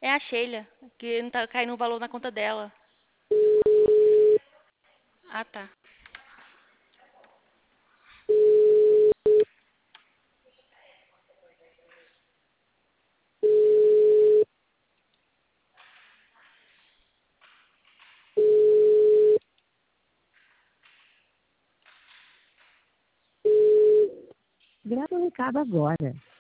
É a Sheila, que não tá caindo o valor na conta dela. Ah, tá. Grava o recado agora.